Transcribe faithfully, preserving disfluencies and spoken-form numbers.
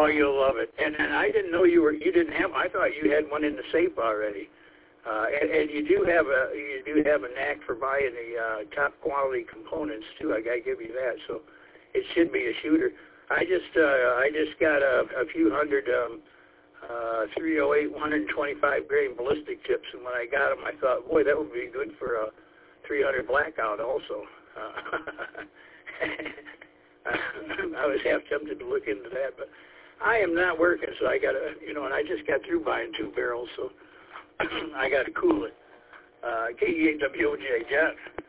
Oh, you'll love it. And, and I didn't know you were. You didn't have. I thought you had one in the safe already. Uh, and, and you do have a. You do have a knack for buying the uh, top quality components too. I gotta give you that. So, it should be a shooter. I just. Uh, I just got a, a few hundred. Um, uh, three oh eight, one twenty-five grain ballistic tips, and when I got them, I thought, boy, that would be good for a three hundred blackout also. Uh, I was half tempted to look into that, but I am not working, so I got to, you know, and I just got through buying two barrels, so I got to cool it. Uh, K E A W O J, John.